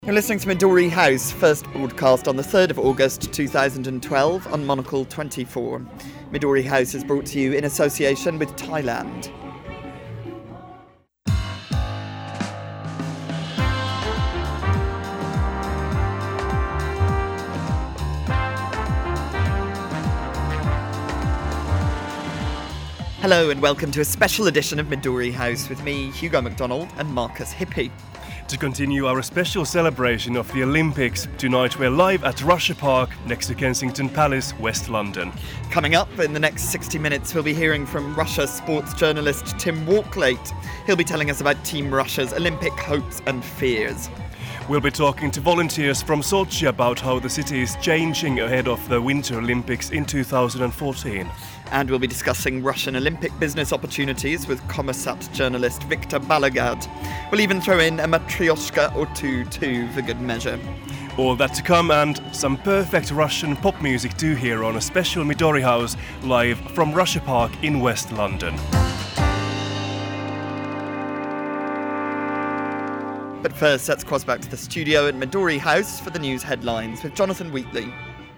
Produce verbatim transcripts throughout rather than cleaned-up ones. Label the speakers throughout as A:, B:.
A: You're listening to Midori House, first broadcast on the third of August two thousand twelve on Monocle twenty-four. Midori House is brought to you in association with Thailand. Hello and welcome to a special edition of Midori House with me, Hugo MacDonald, and Marcus Hippie.
B: To continue our special celebration of the Olympics, tonight we're live at Russia Park next to Kensington Palace, West London.
A: Coming up in the next sixty minutes, we'll be hearing from Russia sports journalist Tim Walklate. He'll be telling us about Team Russia's Olympic hopes and fears.
B: We'll be talking to volunteers from Sochi about how the city is changing ahead of the Winter Olympics in two thousand fourteen.
A: And we'll be discussing Russian Olympic business opportunities with Kommersant journalist Viktor Balagard. We'll even throw in a matryoshka or two too for good measure.
B: All that to come, and some perfect Russian pop music too here on a special Midori House live from Russia Park in West London.
A: But first, let's cross back to the studio at Midori House for the news headlines with Jonathan Wheatley.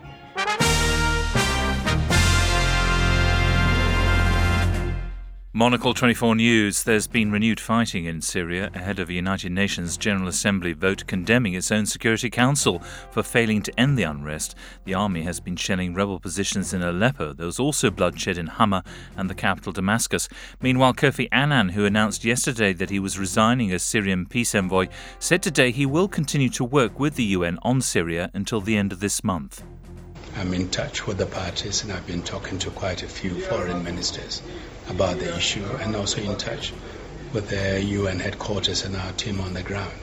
C: Monocle twenty-four News. There's been renewed fighting in Syria ahead of a United Nations General Assembly vote condemning its own Security Council for failing to end the unrest. The army has been shelling rebel positions in Aleppo. There was also bloodshed in Hama and the capital Damascus. Meanwhile, Kofi Annan, who announced yesterday that he was resigning as Syrian peace envoy, said today he will continue to work with the U N on Syria until the end of this month.
D: I'm in touch with the parties and I've been talking to quite a few foreign ministers about the issue, and also in touch with the U N headquarters and our team on the ground.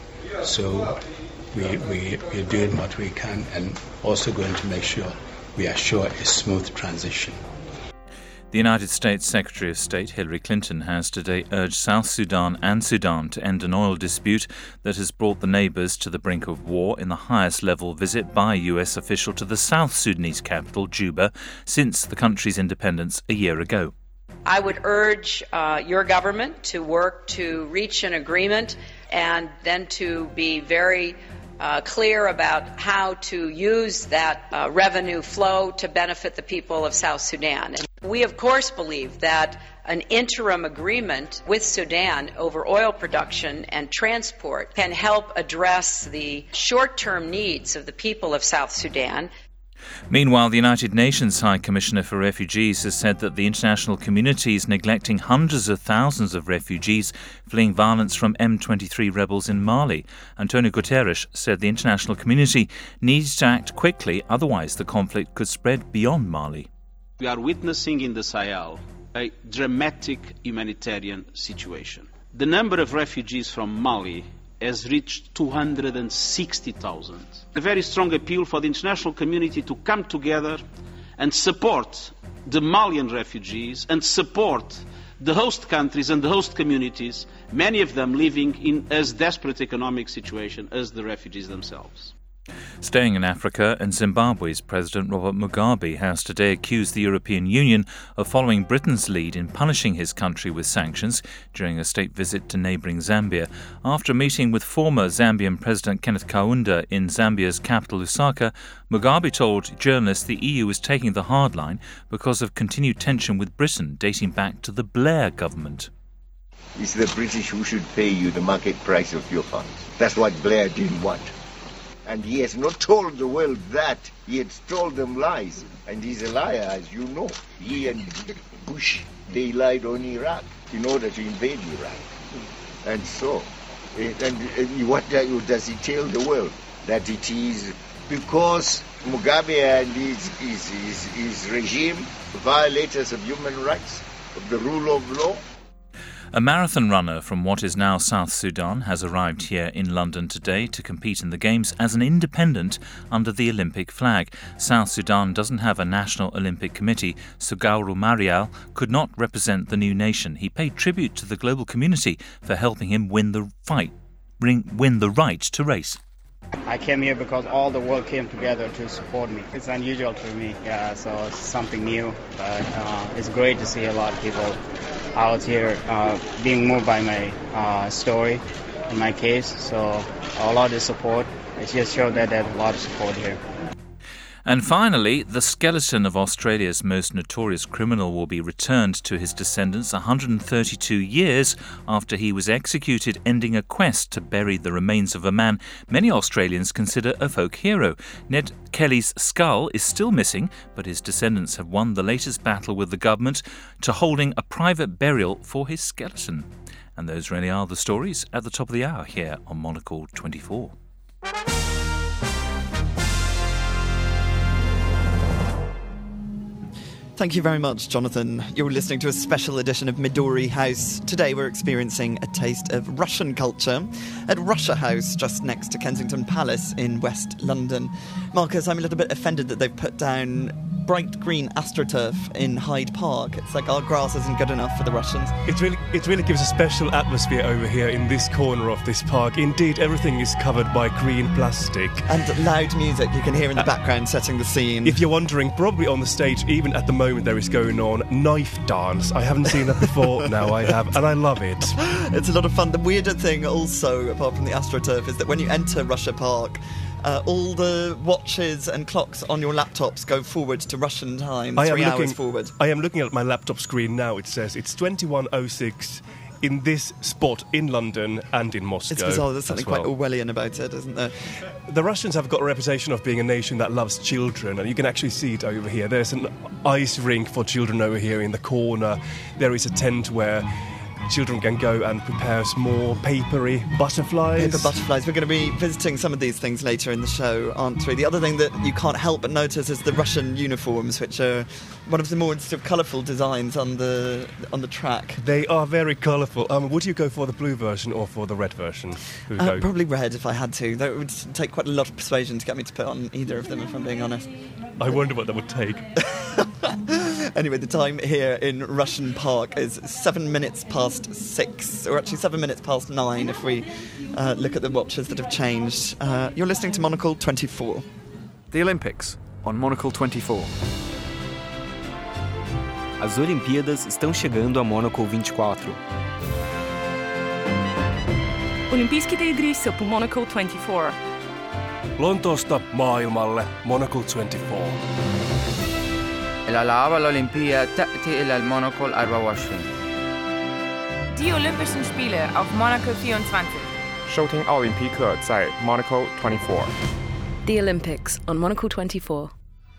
D: So we, we, we're doing what we can and also going to make sure we assure a smooth transition.
C: The United States Secretary of State Hillary Clinton has today urged South Sudan and Sudan to end an oil dispute that has brought the neighbours to the brink of war in the highest level visit by a U S official to the South Sudanese capital, Juba, since the country's independence a year ago.
E: I would urge uh, your government to work to reach an agreement and then to be very uh, clear about how to use that uh, revenue flow to benefit the people of South Sudan. And we, of course, believe that an interim agreement with Sudan over oil production and transport can help address the short-term needs of the people of South Sudan.
C: Meanwhile, the United Nations High Commissioner for Refugees has said that the international community is neglecting hundreds of thousands of refugees fleeing violence from M twenty-three rebels in Mali. Antonio Guterres said the international community needs to act quickly, otherwise the conflict could spread beyond Mali.
F: We are witnessing in the Sahel a dramatic humanitarian situation. The number of refugees from Mali has reached two hundred sixty thousand. A very strong appeal for the international community to come together and support the Malian refugees and support the host countries and the host communities, many of them living in as desperate economic situation as the refugees themselves.
C: Staying in Africa, and Zimbabwe's President Robert Mugabe has today accused the European Union of following Britain's lead in punishing his country with sanctions during a state visit to neighbouring Zambia. After a meeting with former Zambian President Kenneth Kaunda in Zambia's capital Lusaka, Mugabe told journalists the E U is taking the hard line because of continued tension with Britain dating back to the Blair government.
G: It's the British who should pay you the market price of your funds. That's what Blair didn't want. And he has not told the world that. He had told them lies. And he's a liar, as you know. He and Bush, they lied on Iraq in order to invade Iraq. And so, and, and what does he tell the world? That it is because Mugabe and his, his, his, his regime violators of human rights, of the rule of law.
C: A marathon runner from what is now South Sudan has arrived here in London today to compete in the Games as an independent under the Olympic flag. South Sudan doesn't have a national Olympic committee, so Gauru Marial could not represent the new nation. He paid tribute to the global community for helping him win the fight, win the right to race.
H: I came here because all the world came together to support me. It's unusual to me, yeah, so it's something new, but uh, it's great to see a lot of people out here uh, being moved by my uh, story and my case, so a lot of support it just shows that there's a lot of support here.
C: And finally, the skeleton of Australia's most notorious criminal will be returned to his descendants one hundred thirty-two years after he was executed, ending a quest to bury the remains of a man many Australians consider a folk hero. Ned Kelly's skull is still missing, but his descendants have won the latest battle with the government to holding a private burial for his skeleton. And those really are the stories at the top of the hour here on Monocle twenty-four.
A: Thank you very much, Jonathan. You're listening to a special edition of Midori House. Today we're experiencing a taste of Russian culture at Russia House, just next to Kensington Palace in West London. Marcus, I'm a little bit offended that they've put down bright green astroturf in Hyde Park. It's like our grass isn't good enough for the Russians.
B: It really, it really gives a special atmosphere over here in this corner of this park. Indeed, everything is covered by green plastic.
A: And loud music you can hear in the uh, background setting the scene.
B: If you're wondering, probably on the stage, even at the moment there is going on knife dance. I haven't seen that before, now I have, and I love it.
A: It's a lot of fun. The weirder thing also, apart from the astroturf, is that when you enter Russia Park, Uh, all the watches and clocks on your laptops go forward to Russian time,
B: I
A: three
B: am
A: hours
B: looking,
A: forward.
B: I am looking at my laptop screen now. It says it's twenty-one oh six in this spot in London and in Moscow.
A: It's bizarre. There's something
B: well.
A: quite Orwellian about it, isn't there?
B: The Russians have got a reputation of being a nation that loves children, and you can actually see it over here. There's an ice rink for children over here in the corner. There is a tent where children can go and prepare small papery butterflies.
A: Paper butterflies. We're going to be visiting some of these things later in the show, aren't we? The other thing that you can't help but notice is the Russian uniforms, which are one of the more sort of colourful designs on the on the track.
B: They are very colourful. Um, would you go for the blue version or for the red version?
A: Uh, probably red if I had to. That would take quite a lot of persuasion to get me to put on either of them, if I'm being honest.
B: I wonder what that would take.
A: Anyway, the time here in Russian Park is seven minutes past six, or actually seven minutes past nine if we uh, look at the watches that have changed. Uh, you're listening to Monocle twenty-four.
I: The Olympics on Monocle twenty-four. As Olimpíadas estão chegando a Monocle vinte e quatro.
J: Olympijskite igrissä på Monocle twenty-four.
B: Lontoosta maailmalle Monocle twenty-four.
K: الألعاب الأولمبية تأتي إلى المونوكول أربعة وعشرين.
J: Die Olympischen Spiele auf Monaco vierundzwanzig.
L: 收听奥林匹克在 Monocle twenty-four.
M: The Olympics on Monocle twenty-four.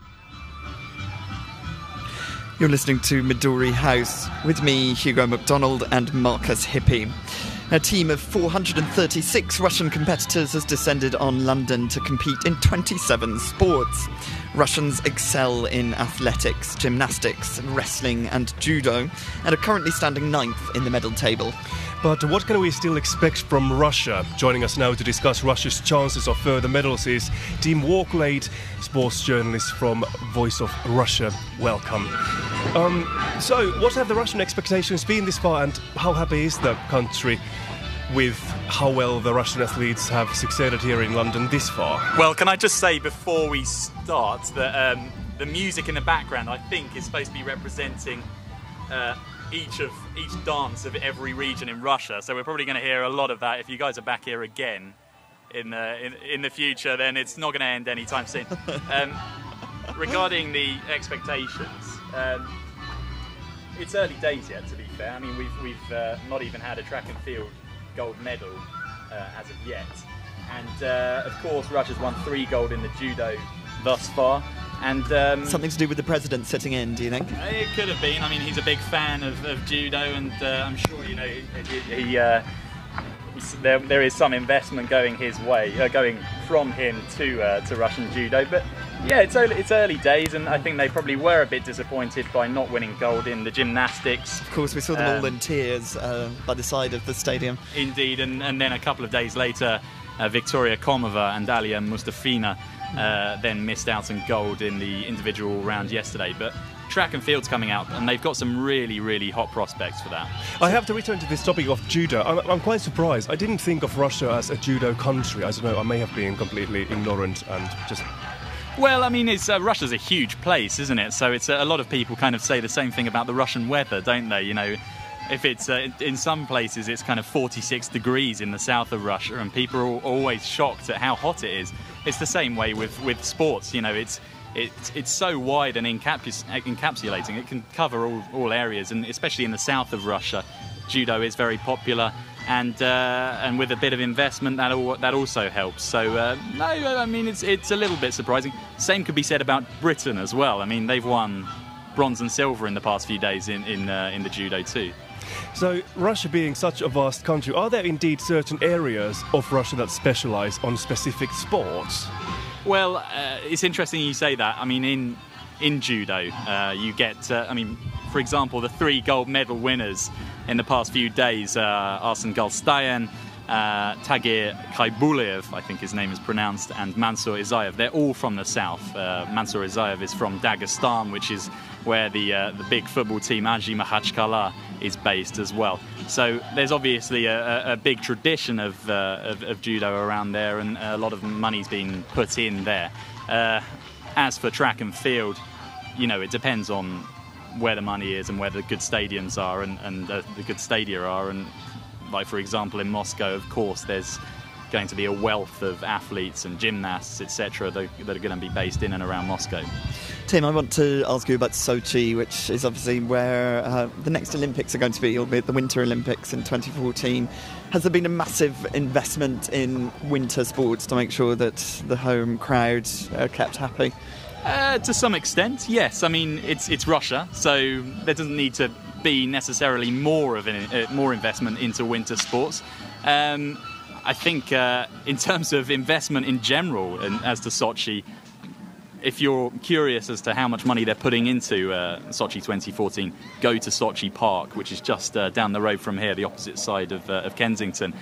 A: You're listening to Midori House with me, Hugo MacDonald, and Marcus Hippie. A team of four hundred thirty-six Russian competitors has descended on London to compete in twenty-seven sports. Russians excel in athletics, gymnastics, wrestling and judo, and are currently standing ninth in the medal table.
B: But what can we still expect from Russia? Joining us now to discuss Russia's chances of further medals is Tim Walklade, sports journalist from Voice of Russia. Welcome. Um, so, what have the Russian expectations been this far, and how happy is the country with how well the Russian athletes have succeeded here in London this far?
N: Well, can I just say before we start that um, the music in the background, I think, is supposed to be representing uh, each of each dance of every region in Russia. So we're probably going to hear a lot of that. If you guys are back here again in uh, in, in the future, then it's not going to end anytime soon. Um, regarding the expectations, um, it's early days yet. To be fair, I mean we've we've uh, not even had a track and field gold medal uh, as of yet, and uh, of course Russia's won three gold in the judo thus far, and um,
A: something to do with the president sitting in, do you think?
N: It could have been. I mean, he's a big fan of, of judo, and uh, I'm sure you know he, he uh, there there is some investment going his way, uh, going from him to uh, to Russian judo, but. Yeah, it's early, it's early days, and I think they probably were a bit disappointed by not winning gold in the gymnastics.
A: Of course, we saw them
N: um,
A: all in tears uh, by the side of the stadium.
N: Indeed, and, and then a couple of days later, uh, Victoria Komova and Dalia Mustafina uh, then missed out on gold in the individual round yesterday. But track and field's coming out, and they've got some really, really hot prospects for that.
B: I have to return to this topic of judo. I'm, I'm quite surprised. I didn't think of Russia as a judo country. I don't know, I may have been completely ignorant and just...
N: Well, I mean, it's, uh, Russia's a huge place, isn't it? So it's uh, a lot of people kind of say the same thing about the Russian weather, don't they? You know, if it's uh, in some places it's kind of forty-six degrees in the south of Russia, and people are always shocked at how hot it is. It's the same way with, with sports. You know, it's it's it's so wide and encaps- encapsulating. It can cover all, all areas, and especially in the south of Russia, judo is very popular. And uh, and with a bit of investment, that all, that also helps. So uh, no, I mean it's it's a little bit surprising. Same could be said about Britain as well. I mean they've won bronze and silver in the past few days in in, uh, in the judo too.
B: So Russia being such a vast country, are there indeed certain areas of Russia that specialise on specific sports?
N: Well, uh, it's interesting you say that. I mean in in judo, uh, you get. Uh, I mean, for example, the three gold medal winners in the past few days, uh, Arsen Galstayan, uh, Tagir Khaibulev, I think his name is pronounced, and Mansour Isayev. They're all from the south. Uh, Mansour Isayev is from Dagestan, which is where the uh, the big football team Anzhi Makhachkala is based as well. So there's obviously a, a big tradition of, uh, of of judo around there, and a lot of money's been put in there. Uh, as for track and field, you know, it depends on where the money is and where the good stadiums are and, and uh, the good stadia are. And like, for example, in Moscow, of course, there's going to be a wealth of athletes and gymnasts, et cetera, that, that are going to be based in and around Moscow.
A: Tim, I want to ask you about Sochi, which is obviously where uh, the next Olympics are going to be, albeit the Winter Olympics in twenty fourteen. Has there been a massive investment in winter sports to make sure that the home crowd are kept happy?
N: Uh, to some extent, yes. I mean, it's it's Russia, so there doesn't need to be necessarily more of an, uh, more investment into winter sports. Um, I think uh, in terms of investment in general, and as to Sochi, if you're curious as to how much money they're putting into uh, Sochi twenty fourteen, go to Sochi Park, which is just uh, down the road from here, the opposite side of, uh, of Kensington.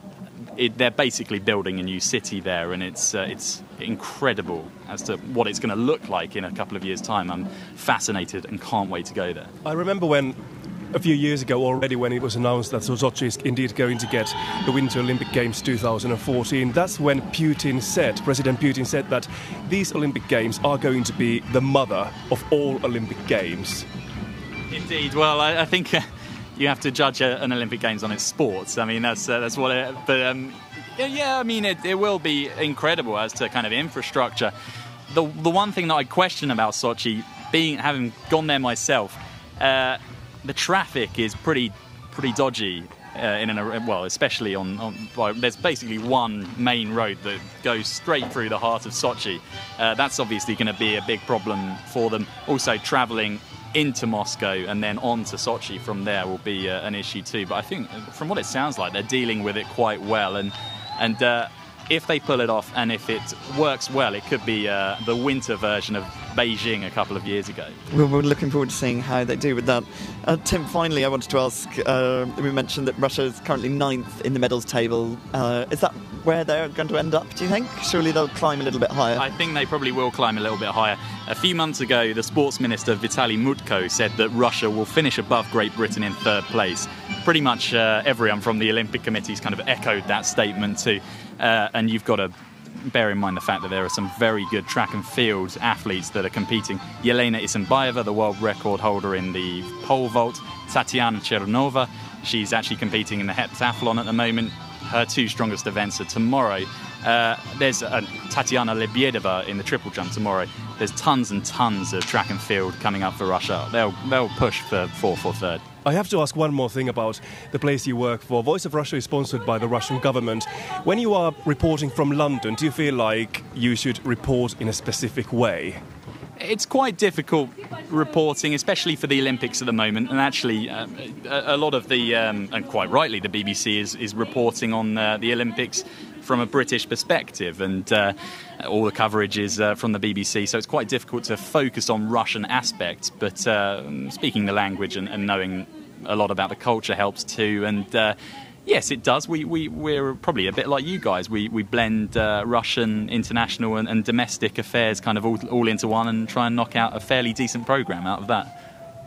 N: It, they're basically building a new city there, and it's uh, it's incredible as to what it's going to look like in a couple of years' time. I'm fascinated and can't wait to go there.
B: I remember when, a few years ago already, when it was announced that Sochi is indeed going to get the Winter Olympic Games two thousand fourteen, that's when Putin said, President Putin said that these Olympic Games are going to be the mother of all Olympic Games.
N: Indeed. Well, I, I think... Uh, You have to judge a, an Olympic Games on its sports. I mean, that's uh, that's what. It, but um, yeah, I mean, it, it will be incredible as to kind of infrastructure. The the one thing that I question about Sochi, being having gone there myself, uh, the traffic is pretty pretty dodgy. Uh, in an well, especially on, on well, there's basically one main road that goes straight through the heart of Sochi. Uh, that's obviously going to be a big problem for them. Also, travelling into Moscow and then on to Sochi from there will be uh, an issue too. But I think, from what it sounds like, they're dealing with it quite well. And and uh, if they pull it off and if it works well, it could be uh, the winter version of Beijing a couple of years ago.
A: Well, we're looking forward to seeing how they do with that. Uh, Tim, finally, I wanted to ask, uh, we mentioned that Russia is currently ninth in the medals table. Uh, is that where they're going to end up, do you think? Surely they'll climb a little bit higher.
N: I think they probably will climb a little bit higher. A few months ago, the sports minister, Vitaly Mutko, said that Russia will finish above Great Britain in third place. Pretty much uh, everyone from the Olympic committee's kind of echoed that statement too. Uh, and you've got to bear in mind the fact that there are some very good track and field athletes that are competing. Yelena Isinbayeva, the world record holder in the pole vault. Tatiana Chernova, she's actually competing in the heptathlon at the moment. Her two strongest events are tomorrow. Uh, there's uh, Tatiana Lebiedeva in the triple jump tomorrow. There's tons and tons of track and field coming up for Russia. They'll they'll push for fourth or third.
B: I have to ask one more thing about the place you work for. Voice of Russia is sponsored by the Russian government. When you are reporting from London, do you feel like you should report in a specific way?
N: It's quite difficult reporting, especially for the Olympics at the moment. And actually, uh, a, a lot of the, um, and quite rightly, the B B C is, is reporting on uh, the Olympics from a British perspective, and uh, all the coverage is uh, from the B B C, so it's quite difficult to focus on Russian aspects, but uh, speaking the language and, and knowing a lot about the culture helps too. And uh, yes, it does. We, we, we're probably a bit like you guys. We, we blend uh, Russian, international and, and domestic affairs kind of all, all into one and try and knock out a fairly decent programme out of that.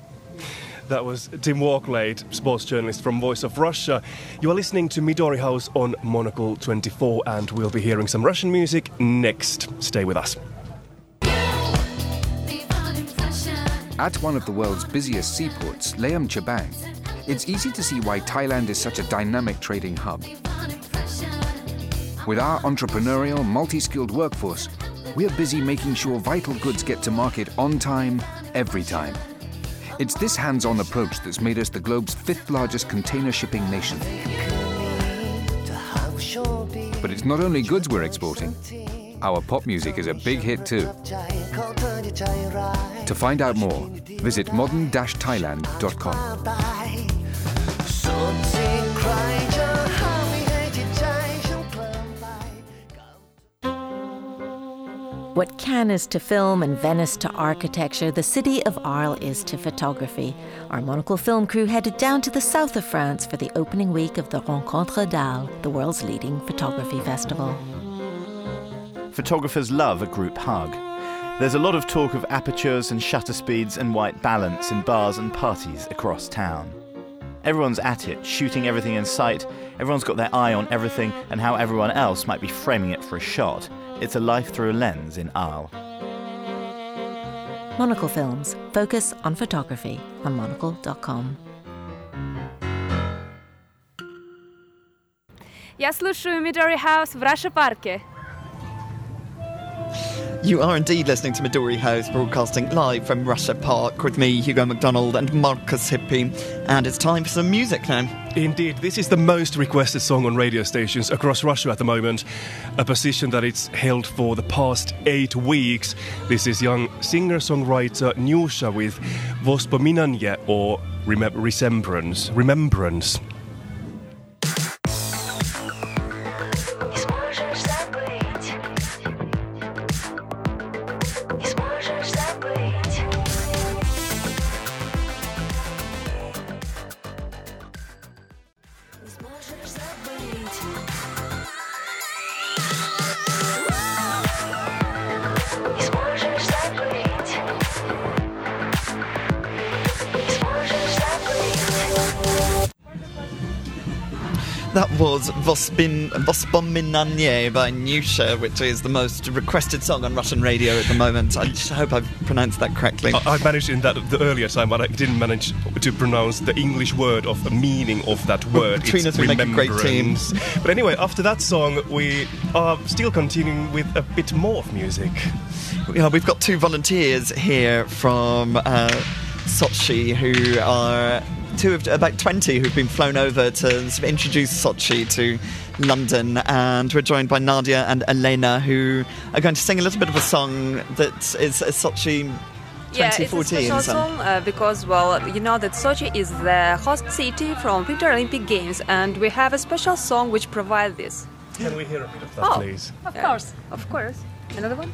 B: That was Tim Walklade, sports journalist from Voice of Russia. You are listening to Midori House on Monocle twenty-four, and we'll be hearing some Russian music next. Stay with us.
O: At one of the world's busiest seaports, Leam Chabang, it's easy to see why Thailand is such a dynamic trading hub. With our entrepreneurial, multi-skilled workforce, we are busy making sure vital goods get to market on time, every time. It's this hands-on approach that's made us the globe's fifth largest container shipping nation. But it's not only goods we're exporting. Our pop music is a big hit too. To find out more, visit modern dash thailand dot com.
P: What Cannes is to film and Venice to architecture, the city of Arles is to photography. Our Monocle film crew headed down to the south of France for the opening week of the Rencontre d'Arles, the world's leading photography festival.
Q: Photographers love a group hug. There's a lot of talk of apertures and shutter speeds and white balance in bars and parties across town. Everyone's at it, shooting everything in sight. Everyone's got their eye on everything and how everyone else might be framing it for a shot. It's a life through a lens in Arles.
P: Monocle Films. Focus on photography on monocle dot com.
R: Я слушаю Midori House в Russia Park.
A: You are indeed listening to Midori House, broadcasting live from Russia Park with me, Hugo McDonald, and Marcus Hippie. And it's time for some music now.
B: Indeed, this is the most requested song on radio stations across Russia at the moment, a position that it's held for the past eight weeks. This is young singer-songwriter Nyusha with Vospominanje, or Remem- Resembrance. Remembrance.
A: That was Vospin, Vospominanje by Nyusha, which is the most requested song on Russian radio at the moment. I just hope I've pronounced that correctly.
B: I, I managed in that the earlier time, but I didn't manage to pronounce the English word of the meaning of that word.
A: Between us we make a great team.
B: But anyway, after that song, we are still continuing with a bit more of music.
A: Yeah, we've got two volunteers here from uh, Sochi who are... Two of about twenty who've been flown over to sort of introduce Sochi to London, and we're joined by Nadia and Elena, who are going to sing a little bit of a song that is a Sochi twenty fourteen.
S: Yeah, it's a special song uh, because, well, you know that Sochi is the host city from Winter Olympic Games, and we have a special song which provides this.
B: Can we hear a bit of that,
S: oh,
B: please?
S: Of yeah. course, of course. Another one?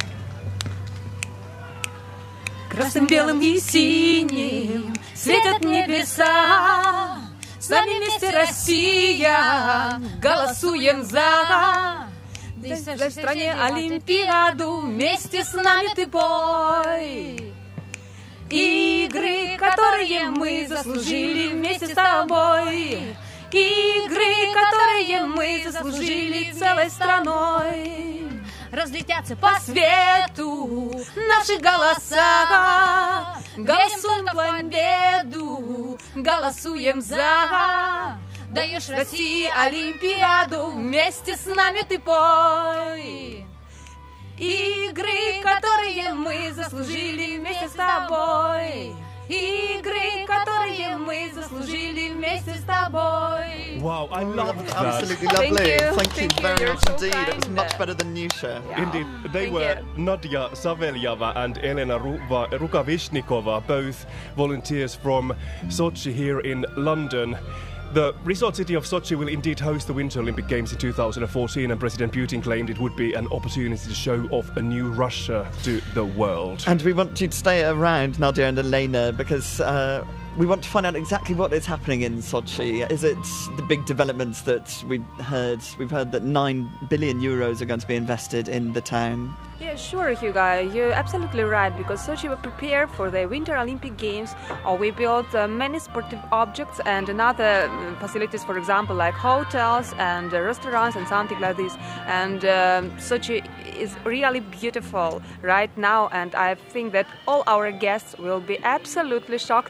T: Красным, белым и синим светят небеса. С нами вместе Россия, голосуем за. В стране Олимпиаду, вместе с нами ты пой. Игры, которые мы заслужили вместе с тобой. Игры, которые мы заслужили целой страной. Разлетятся по свету наши голоса. Голосуем за победу, голосуем за. Даешь России Олимпиаду, вместе с нами ты пой. Игры, которые мы заслужили вместе с тобой. Игры, которые мы заслужили вместе с тобой.
B: Wow, I love that.
A: Absolutely lovely.
S: Thank you,
A: Thank you
S: Thank
A: very
S: you.
A: much
S: So
A: indeed.
S: kind.
A: It was much better than Nyusha.
S: Yeah.
B: Indeed, they
S: Thank
B: were
S: you.
B: Nadia Saveljava and Elena Ruva- Rukavishnikova, both volunteers from Sochi here in London. The resort city of Sochi will indeed host the Winter Olympic Games in two thousand fourteen, and President Putin claimed it would be an opportunity to show off a new Russia to the world.
A: And we want you to stay around, Nadia and Elena, because uh, we want to find out exactly what is happening in Sochi. Is it the big developments that we heard? We've heard that nine billion euros are going to be invested in the town.
S: Yeah, sure, Hugo. You're absolutely right, because Sochi will prepare for the Winter Olympic Games. Or we built uh, many sportive objects and another uh, facilities, for example, like hotels and uh, restaurants and something like this. And um, Sochi is really beautiful right now, and I think that all our guests will be absolutely shocked uh, when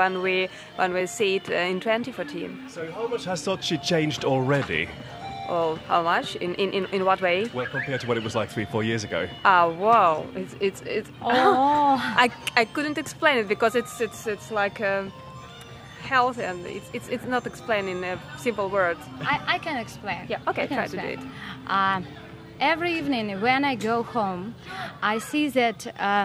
S: when we when we see it uh, in twenty fourteen.
B: So how much has Sochi changed already?
S: Oh, how much? In, in, in, in what way?
B: Well, compared to what it was like three, four years ago.
S: Ah, wow! It's it's it's. Oh, I, I couldn't explain it because it's it's it's like um, health, and it's it's it's not explained in a simple words.
U: I, I can explain.
S: Yeah. Okay.
U: Try
S: to do it.
U: Um, every evening when I go home, I see that uh,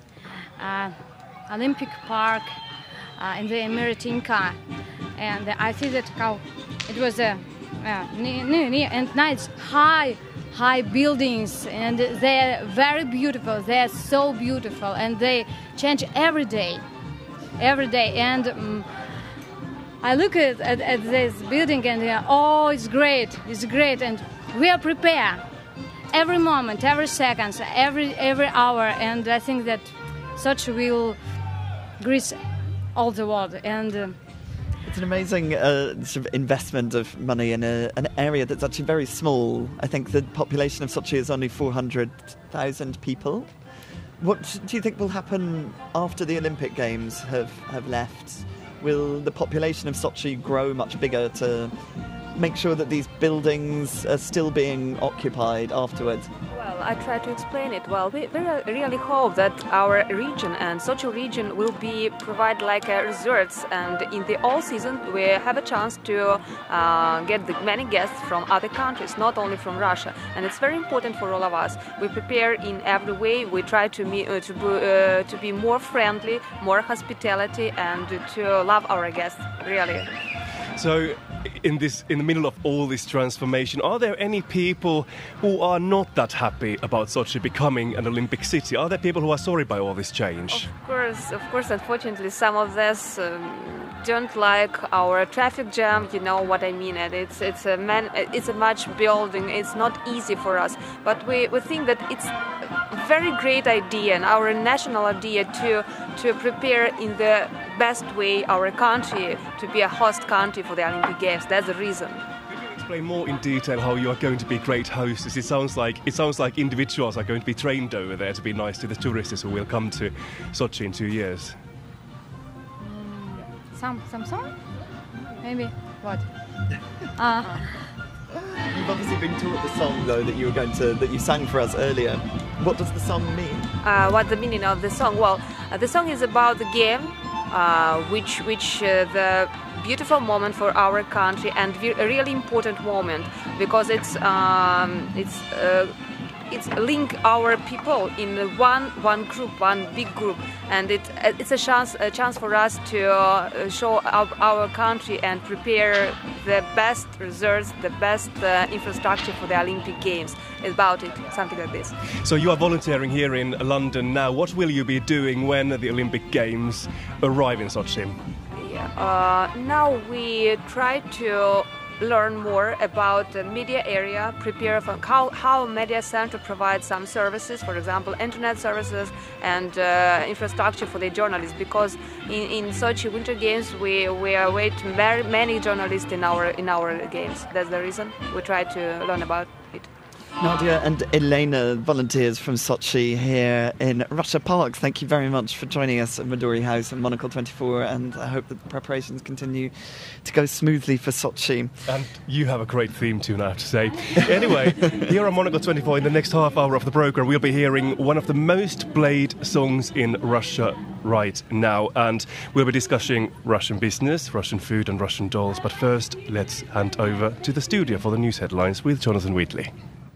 U: uh, Olympic Park uh, in the Emiratinka, and I see that how it was a. Uh, near, near, near, and nice high high buildings, and they're very beautiful. They're so beautiful, and they change every day every day and um, I look at, at, at this building and uh, oh, it's great, it's great, and we are prepared every moment, every second, every every hour, and I think that Sochi will grease all the world. And uh,
A: it's an amazing uh, sort of investment of money in a, an area that's actually very small. I think the population of Sochi is only four hundred thousand people. What do you think will happen after the Olympic Games have, have left? Will the population of Sochi grow much bigger to make sure that these buildings are still being occupied afterwards?
S: Well, I try to explain it. Well, we, we really hope that our region and Sochi region will be provide like a resorts, and in the all season we have a chance to uh, get the many guests from other countries, not only from Russia, and it's very important for all of us. We prepare in every way. We try to be, uh, to, be, uh, to be more friendly, more hospitality, and to love our guests, really.
B: So, in this, in the middle of all this transformation, are there any people who are not that happy about Sochi becoming an Olympic city? Are there people who are sorry by all this change?
S: Of course, of course. Unfortunately, some of us um, don't like our traffic jam. You know what I mean? And it's it's a man, it's a much building. It's not easy for us, but we, we think that it's a very great idea and our national idea to to prepare in the best way our country to be a host country for the Olympic Games. That's the reason.
B: Could you explain more in detail how you are going to be great hosts? It sounds like it sounds like individuals are going to be trained over there to be nice to the tourists who will come to Sochi in two years.
U: Mm, some some song? Maybe what? uh,
A: You've obviously been taught the song though that you were going to that you sang for us earlier. What does the song mean?
S: Uh, what's the meaning of the song? Well, uh, the song is about the game, uh, which which uh, the beautiful moment for our country and a really important moment because it's um, it's uh, it's link our people in one one group, one big group, and it it's a chance a chance for us to uh, show our, our country and prepare the best reserves, the best uh, infrastructure for the Olympic Games. About it, something like this.
B: So you are volunteering here in London now. What will you be doing when the Olympic Games arrive in Sochi?
S: Yeah. Uh, now we try to learn more about the media area, prepare for how, how media center provides some services, for example, internet services and uh, infrastructure for the journalists, because in, in Sochi Winter Games we, we await very many journalists in our in our games. That's the reason we try to learn about it.
A: Nadia and Elena, volunteers from Sochi here in Russia Park, thank you very much for joining us at Midori House and Monocle twenty-four, and I hope that the preparations continue to go smoothly for Sochi.
B: And you have a great theme tune, I have to say. Anyway, here on Monocle twenty-four, in the next half hour of the programme, we'll be hearing one of the most played songs in Russia right now, and we'll be discussing Russian business, Russian food and Russian dolls. But first, let's hand over to the studio for the news headlines with Jonathan Wheatley.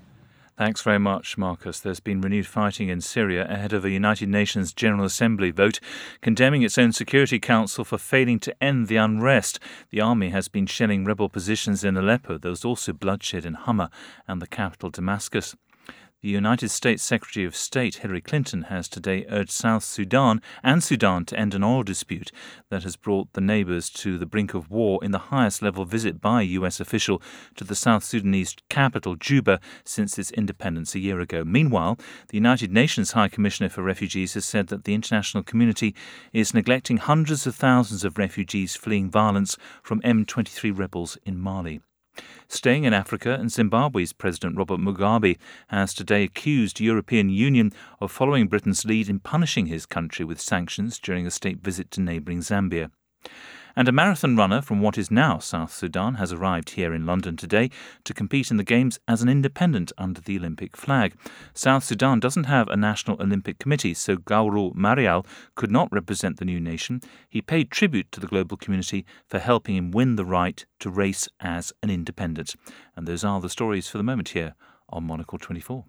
C: Thanks very much, Marcus. There's been renewed fighting in Syria ahead of a United Nations General Assembly vote condemning its own Security Council for failing to end the unrest. The army has been shelling rebel positions in Aleppo. There was also bloodshed in Hama and the capital Damascus. The United States Secretary of State Hillary Clinton has today urged South Sudan and Sudan to end an oil dispute that has brought the neighbours to the brink of war in the highest level visit by a U S official to the South Sudanese capital, Juba, since its independence a year ago. Meanwhile, the United Nations High Commissioner for Refugees has said that the international community is neglecting hundreds of thousands of refugees fleeing violence from M twenty-three rebels in Mali. Staying in Africa, and Zimbabwe's President Robert Mugabe has today accused the European Union of following Britain's lead in punishing his country with sanctions during a state visit to neighbouring Zambia. And a marathon runner from what is now South Sudan has arrived here in London today to compete in the Games as an independent under the Olympic flag. South Sudan doesn't have a national Olympic committee, so Gauru Marial could not represent the new nation. He paid tribute to the global community for helping him win the right to race as an independent. And those are the stories for the moment here on Monocle twenty-four.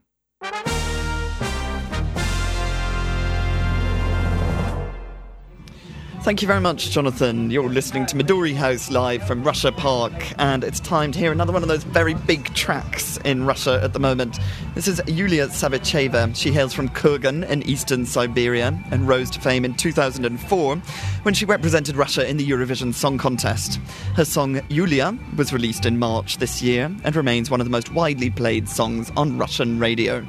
A: Thank you very much, Jonathan. You're listening to Midori House live from Russia Park, and it's time to hear another one of those very big tracks in Russia at the moment. This is Yulia Savicheva. She hails from Kurgan in eastern Siberia and rose to fame in two thousand four when she represented Russia in the Eurovision Song Contest. Her song Yulia was released in March this year and remains one of the most widely played songs on Russian radio.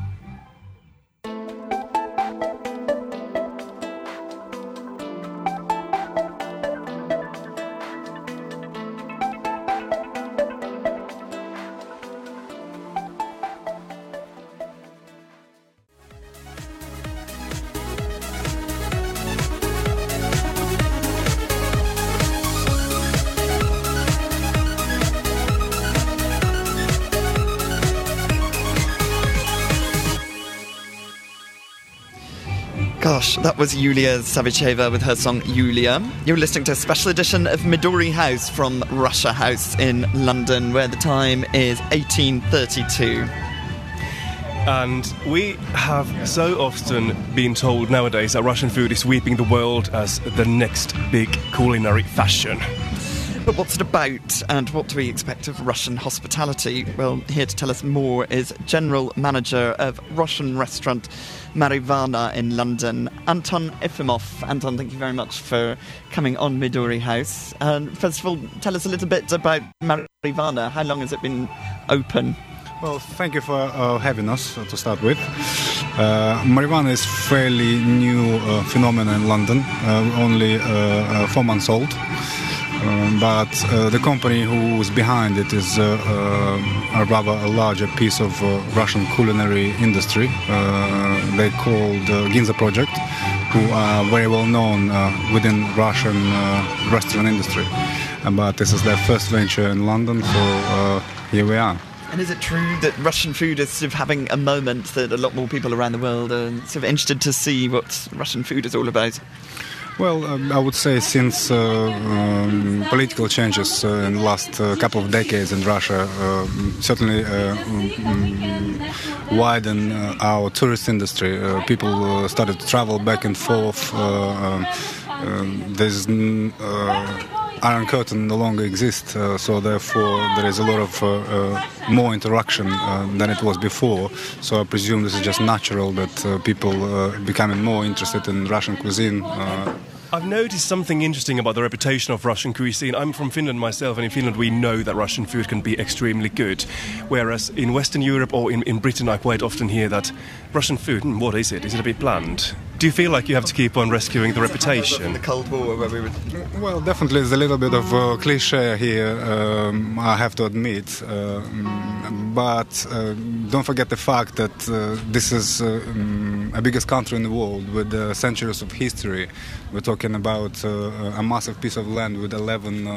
A: Gosh, that was Yulia Savicheva with her song Yulia. You're listening to a special edition of Midori House from Russia House in London, where the time is eighteen thirty-two.
B: And we have so often been told nowadays that Russian food is sweeping the world as the next big culinary fashion.
A: But what's it about, and what do we expect of Russian hospitality? Well, here to tell us more is General Manager of Russian restaurant Marivana in London, Anton Efimov. Anton, thank you very much for coming on Midori House. And first of all, tell us a little bit about Marivana. How long has it been open?
D: Well, thank you for uh, having us, uh, to start with. Uh, Marivana is fairly new uh, phenomenon in London, uh, only uh, uh, four months old. Um, but uh, the company who is behind it is uh, uh, a rather a larger piece of uh, Russian culinary industry. Uh, they're called uh, Ginza Project, who are very well known uh, within Russian uh, restaurant industry. Uh, but this is their first venture in London, so uh, here we are.
A: And is it true that Russian food is sort of having a moment, that a lot more people around the world are sort of interested to see what Russian food is all about?
D: Well, um, I would say since uh, um, political changes uh, in the last uh, couple of decades in Russia uh, certainly uh, um, widen uh, our tourist industry. Uh, people uh, started to travel back and forth. Uh, um, uh, there's uh, Iron Curtain no longer exists, uh, so therefore there is a lot of uh, uh, more interaction uh, than it was before. So I presume this is just natural that uh, people uh, becoming more interested in Russian cuisine. Uh,
B: I've noticed something interesting about the reputation of Russian cuisine. I'm from Finland myself, and in Finland we know that Russian food can be extremely good. Whereas in Western Europe or in, in Britain I quite often hear that Russian food, hmm, what is it? Is it a bit bland? Do you feel like you have to keep on rescuing the reputation?
A: The Cold War, where we were...
D: Well, definitely it's a little bit of a cliche here, um, I have to admit. Uh, but uh, don't forget the fact that uh, this is uh, um, a biggest country in the world with uh, centuries of history. We're talking about uh, a massive piece of land with eleven uh,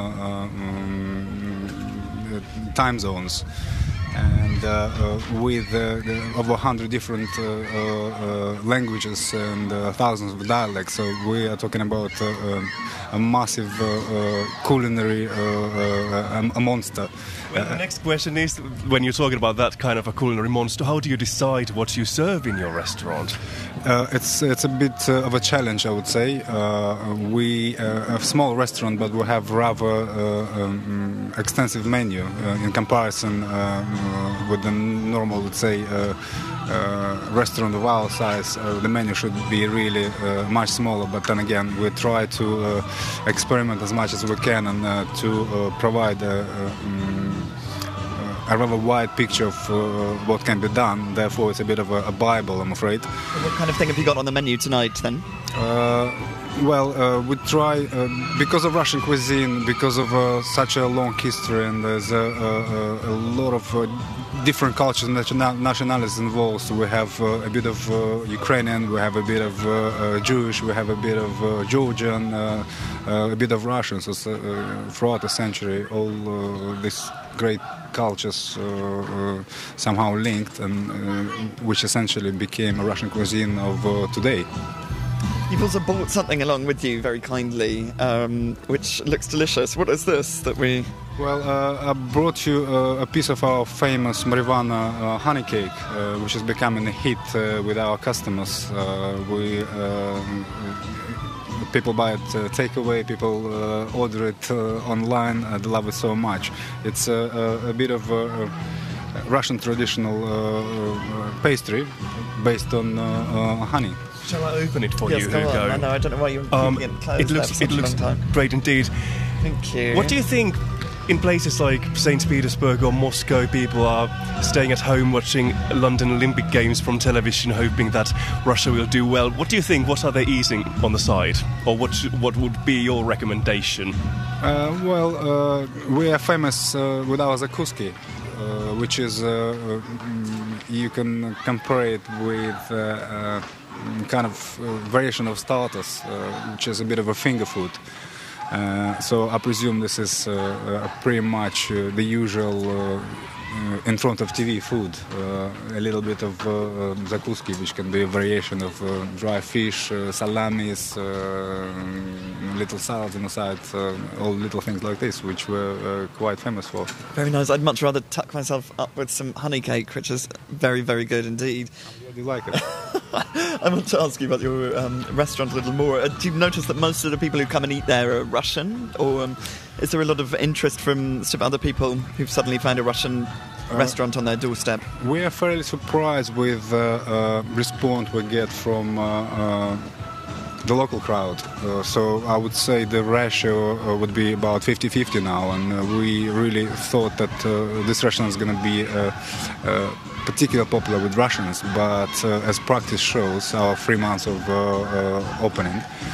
D: um, time zones. And uh, uh, with uh, the, over one hundred different uh, uh, languages and uh, thousands of dialects. So we are talking about uh, um, a massive uh, uh, culinary uh, uh, a monster.
B: Well, the next question is, when you're talking about that kind of a culinary monster, how do you decide what you serve in your restaurant?
D: Uh, it's it's a bit uh, of a challenge, I would say. Uh, we uh, have a small restaurant, but we have rather uh, um, extensive menu uh, in comparison uh, with the normal, let's say, uh, uh, restaurant of our size. Uh, the menu should be really uh, much smaller, but then again, we try to uh, experiment as much as we can and uh, to uh, provide a, um, a rather wide picture of uh, what can be done. Therefore, it's a bit of a, a Bible, I'm afraid.
A: What kind of thing have you got on the menu tonight, then?
D: Uh, well, uh, we try, uh, because of Russian cuisine, because of uh, such a long history, and there's a, a, a lot of uh, different cultures and nationalities involved. So we have uh, a bit of uh, Ukrainian, we have a bit of uh, uh, Jewish, we have a bit of uh, Georgian, uh, uh, a bit of Russian. So uh, throughout the century, all uh, these great cultures uh, uh, somehow linked, and uh, which essentially became a Russian cuisine of uh, today.
A: You've also brought something along with you very kindly, um, which looks delicious. What is this that we...
D: Well, uh, I brought you uh, a piece of our famous Marivana uh, honey cake, uh, which is becoming a hit uh, with our customers. Uh, we uh, People buy it uh, takeaway, people uh, order it uh, online, uh, they love it so much. It's uh, a, a bit of a Russian traditional uh, pastry based on uh, uh, honey.
B: Shall I open it for
A: yes,
B: you,
A: go
B: Hugo?
A: on. I know, I don't know why you're
B: um,
A: keeping it closed
B: it looks,
A: there for such
B: it looks
A: a long time.
B: great indeed.
A: Thank you.
B: What do you think in places like Saint Petersburg or Moscow, people are staying at home watching London Olympic Games from television, hoping that Russia will do well? What do you think? What are they eating on the side? Or what what would be your recommendation?
D: Uh, well, uh, we are famous uh, with our zakuski, uh, which is, uh, you can compare it with uh, uh, kind of uh, variation of starters, uh, which is a bit of a finger food. Uh, so I presume this is uh, uh, pretty much uh, the usual uh, uh, in front of T V food. Uh, a little bit of uh, uh, zakuski, which can be a variation of uh, dry fish, uh, salamis, uh, little salads on the side, uh, all little things like this, which we're uh, quite famous for.
A: Very nice. I'd much rather tuck myself up with some honey cake, which is very, very good indeed.
D: How do you like it?
A: I want to ask you about your um, restaurant a little more. Uh, do you notice that most of the people who come and eat there are Russian? Or um, is there a lot of interest from sort of other people who've suddenly found a Russian uh, restaurant on their doorstep?
D: We are fairly surprised with the uh, uh, response we get from uh, uh, the local crowd. Uh, so I would say the ratio uh, would be about fifty-fifty now, and uh, we really thought that uh, this restaurant is going to be uh, uh, particularly popular with Russians, but uh, as practice shows, our three months of uh, uh, opening,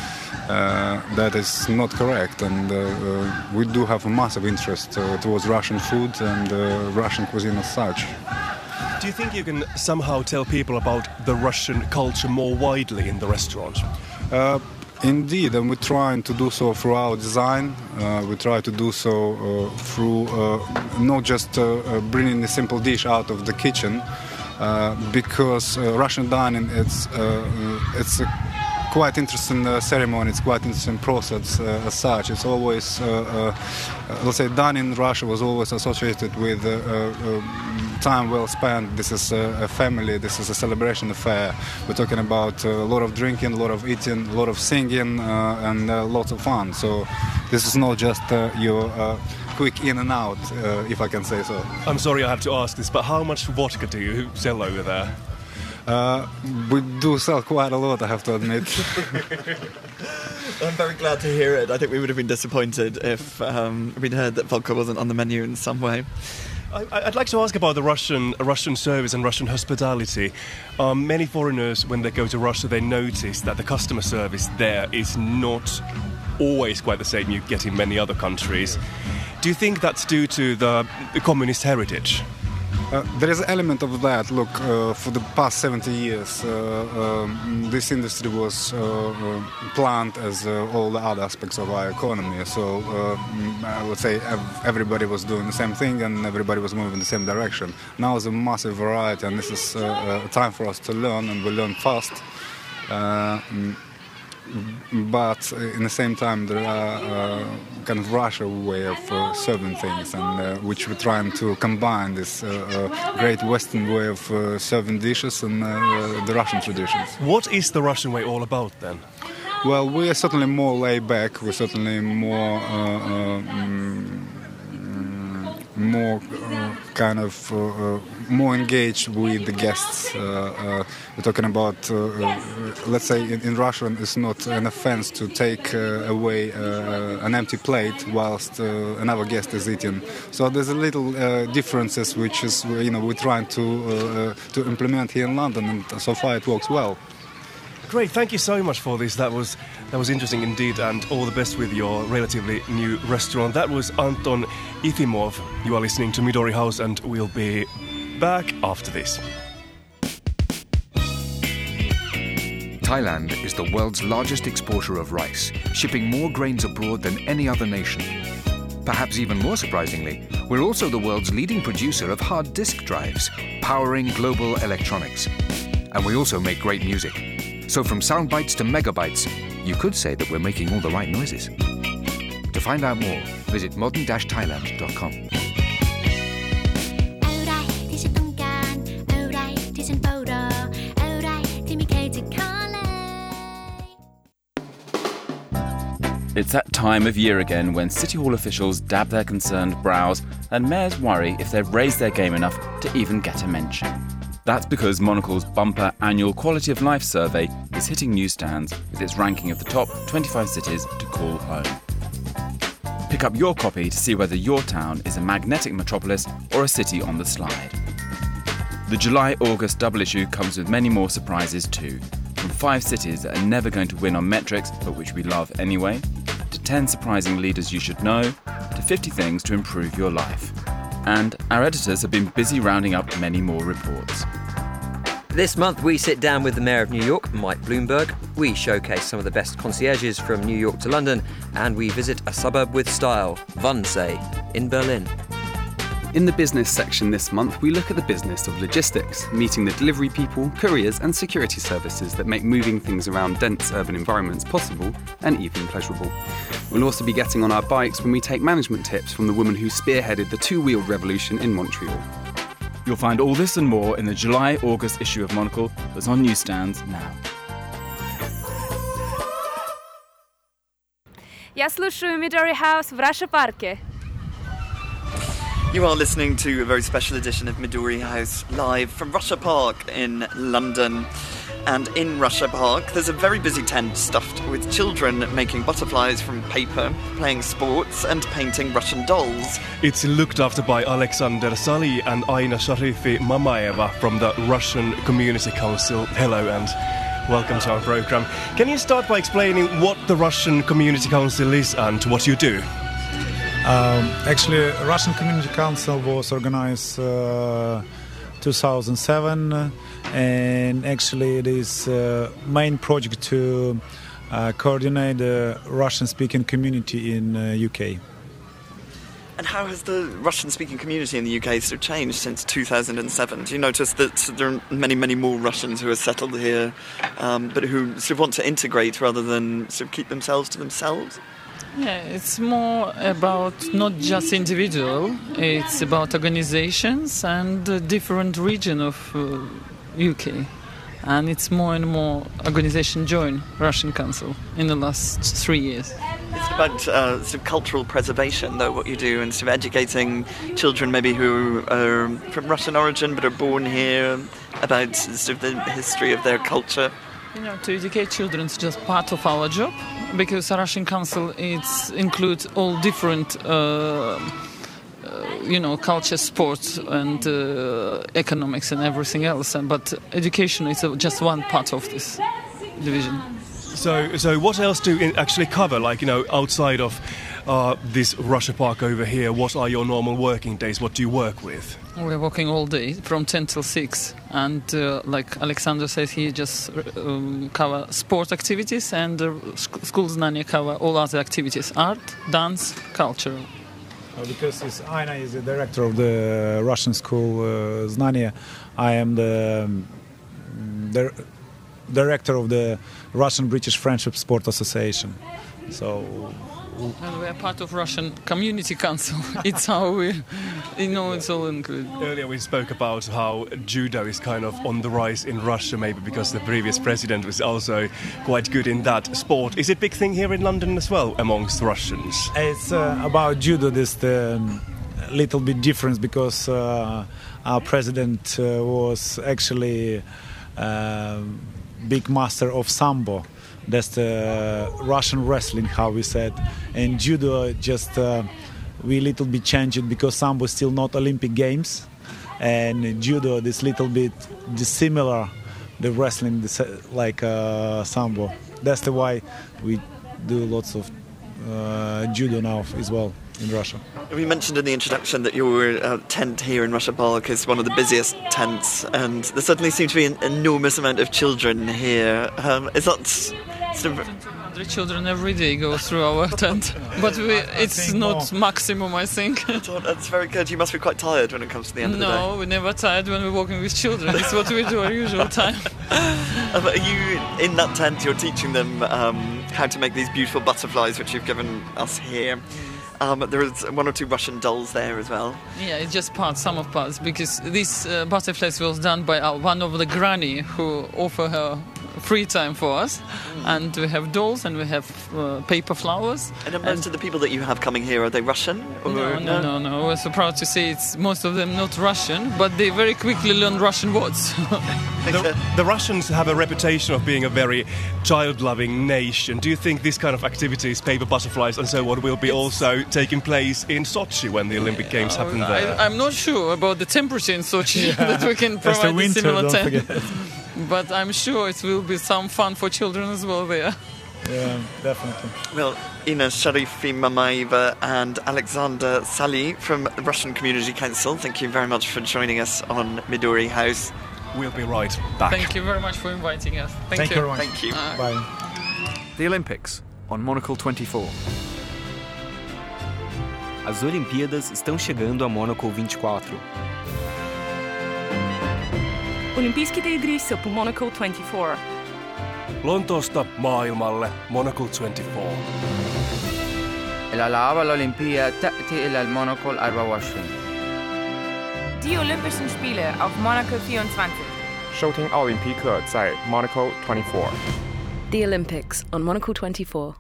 D: uh, that is not correct, and uh, uh, we do have a massive interest uh, towards Russian food and uh, Russian cuisine as such.
B: Do you think you can somehow tell people about the Russian culture more widely in the restaurant?
D: Uh, Indeed, and we're trying to do so through our design. Uh, we try to do so uh, through uh, not just uh, uh, bringing a simple dish out of the kitchen, uh, because uh, Russian dining it's uh, it's a quite interesting uh, ceremony. It's quite interesting process uh, as such. It's always, uh, uh, let's say, dining in Russia was always associated with uh, uh, time well spent. This is a, a family. This is a celebration affair. We're talking about uh, a lot of drinking, a lot of eating, a lot of singing, uh, and uh, lots of fun. So this is not just uh, your uh, quick in and out, uh, if I can say so.
B: I'm sorry I have to ask this, but how much vodka do you sell over there?
D: Uh, we do sell quite a lot, I have to admit.
A: I'm very glad to hear it. I think we would have been disappointed if um, we'd heard that vodka wasn't on the menu in some way.
B: I, I'd like to ask about the Russian Russian service and Russian hospitality. Um, many foreigners, when they go to Russia, they notice that the customer service there is not always quite the same you get in many other countries. Do you think that's due to the communist heritage?
D: Uh, there is an element of that. Look, uh, for the past seventy years, uh, um, this industry was uh, uh, planned as uh, all the other aspects of our economy. So uh, I would say everybody was doing the same thing and everybody was moving in the same direction. Now there's a massive variety, and this is uh, a time for us to learn, and we learn fast. Uh, But in the same time, there are uh, kind of Russian way of uh, serving things, and uh, which we're trying to combine this uh, uh, great Western way of uh, serving dishes and uh, the Russian traditions.
B: What is the Russian way all about then?
D: Well, we are certainly more laid back. We're certainly more. Uh, uh, mm, more uh, kind of uh, uh, more engaged with the guests. Uh, uh, we're talking about, uh, uh, let's say in, in Russian, it's not an offense to take uh, away uh, an empty plate whilst uh, another guest is eating. So there's a little uh, differences which is, you know, we're trying to uh, uh, to implement here in London, and so far it works well.
B: Great, thank you so much for this. That was that was interesting indeed, and all the best with your relatively new restaurant. That was Anton Ifimov. You are listening to Midori House, and we'll be back after this.
O: Thailand is the world's largest exporter of rice, shipping more grains abroad than any other nation. Perhaps even more surprisingly, we're also the world's leading producer of hard disk drives, powering global electronics. And we also make great music. So from sound bites to megabytes, you could say that we're making all the right noises. To find out more, visit modern dash thailand dot com.
E: It's that time of year again when City Hall officials dab their concerned brows and mayors worry if they've raised their game enough to even get a mention. That's because Monocle's bumper annual Quality of Life survey is hitting newsstands with its ranking of the top twenty-five cities to call home. Pick up your copy to see whether your town is a magnetic metropolis or a city on the slide. The July-August double issue comes with many more surprises too, from five cities that are never going to win on metrics but which we love anyway, to ten surprising leaders you should know, to fifty things to improve your life. And our editors have been busy rounding up many more reports.
V: This month we sit down with the Mayor of New York, Mike Bloomberg. We showcase some of the best concierges from New York to London, and we visit a suburb with style, Wannsee, in Berlin.
W: In the business section this month, we look at the business of logistics, meeting the delivery people, couriers and security services that make moving things around dense urban environments possible and even pleasurable. We'll also be getting on our bikes when we take management tips from the woman who spearheaded the two-wheeled revolution in Montreal.
E: You'll find all this and more in the July-August issue of Monocle that's on newsstands now.
R: Я слушаю Midori House в Russia Park.
A: You are listening to a very special edition of Midori House live from Russia Park in London. And in Russia Park, there's a very busy tent stuffed with children making butterflies from paper, playing sports and painting Russian dolls.
B: It's looked after by Alexander Sali and Aina Sharifi Mamaeva from the Russian Community Council. Hello and welcome to our program. Can you start by explaining what the Russian Community Council is and what you do?
X: Um, actually, Russian Community Council was organized uh, two thousand seven, and actually it is uh, main project to uh, coordinate the Russian-speaking community in uh, U K.
A: And how has the Russian-speaking community in the U K sort of changed since two thousand seven? Do you notice that there are many, many more Russians who are settled here, um, but who sort of want to integrate rather than sort of keep themselves to themselves?
Y: Yeah, it's more about not just individual, it's about organizations and a different region of uh, U K. And it's more and more organizations join Russian Council in the last three years.
A: It's about uh, sort of cultural preservation, though, what you do, and sort of educating children maybe who are from Russian origin but are born here about sort of the history of their culture.
Y: You know, to educate children is just part of our job, because the Russian Council it's includes all different, uh, uh, you know, culture, sports, and uh, economics, and everything else. But education is just one part of this division.
B: So, so what else do you actually cover? Like, you know, outside of uh, this Russia Park over here, what are your normal working days? What do you work with?
Y: We're working all day from ten till six, and uh, like Alexander says, he just um, cover sport activities, and uh, school Znania cover all other activities: art, dance, culture.
X: Uh, because it's, Aina is the director of the Russian school uh, Znania, I am the, um, the director of the Russian British Friendship Sport Association. So.
Y: And we're part of Russian Community Council. It's how we, you know, it's all included.
B: Earlier we spoke about how judo is kind of on the rise in Russia, maybe because the previous president was also quite good in that sport. Is it a big thing here in London as well amongst Russians?
X: It's uh, about judo, this the um, little bit difference, because uh, our president uh, was actually uh, big master of sambo. That's the Russian wrestling, how we said. And judo, just uh, we little bit changed it because sambo is still not Olympic Games. And judo, this little bit dissimilar the wrestling the, like uh, sambo. That's the why we do lots of uh, judo now as well in Russia.
A: We mentioned in the introduction that your uh, tent here in Russia Park is one of the busiest tents, and there certainly seems to be an enormous amount of children here. Um, is that sort of...
Y: two hundred children every day go through our tent, but we, it's not more. Maximum, I think.
A: That's very good. You must be quite tired when it comes to the end
Y: no,
A: of the day.
Y: No, we're never tired when we're walking with children. It's what we do our usual time.
A: Um, are you in that tent? You're teaching them um, how to make these beautiful butterflies, which you've given us here. Um, there is one or two Russian dolls there as well.
Y: Yeah, it's just parts, some of parts, because this uh, butterflies was done by our, one of the granny who offer her free time for us, mm. and we have dolls and we have uh, paper flowers.
A: And most and of the people that you have coming here, are they Russian? Or
Y: no, no, no, no. We're so proud to say it's most of them not Russian, but they very quickly learn Russian words.
B: the, the Russians have a reputation of being a very child-loving nation. Do you think this kind of activities, paper butterflies and so on, will be it's, also taking place in Sochi when the Olympic Games uh, happen there?
Y: I, I'm not sure about the temperature in Sochi
X: yeah.
Y: that we can provide
X: winter,
Y: a similar
X: temp.
Y: But I'm sure it will be some fun for children as well there.
X: Yeah, definitely.
A: Well, Ina Sharifimamaeva and Alexander Sali from the Russian Community Council, thank you very much for joining us on Midori House.
B: We'll be right back.
Y: Thank you very much for inviting us. Thank,
X: Thank
Y: you.
X: you very much.
A: Thank you.
Y: Uh,
X: Bye.
F: The Olympics on Monocle twenty-four.
G: As Olimpíadas estão chegando a Monocle vinte e quatro.
J: Olympiskite igri са по Monocle twenty-four.
B: Lontoosta maailmalle Monocle twenty-four.
H: الألعاب الأولمبية تأتي إلى المونوكول أربعة وعشرين.
J: Die Olympischen Spiele auf Monaco vierundzwanzig.
L: 收听奥林匹克在 Monaco twenty-four.
M: The Olympics on Monocle twenty-four.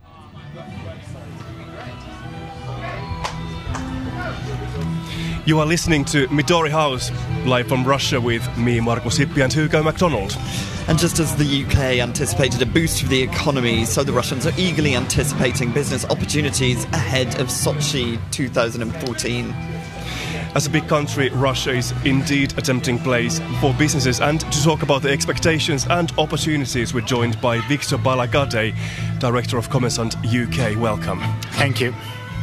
B: You are listening to Midori House, live from Russia with me, Markus Hippi, and Hugo MacDonald.
A: And just as the U K anticipated a boost for the economy, so the Russians are eagerly anticipating business opportunities ahead of Sochi twenty fourteen.
B: As a big country, Russia is indeed a tempting place for businesses. And to talk about the expectations and opportunities, we're joined by Victor Balagade, Director of Commerzant U K. Welcome.
I: Thank you.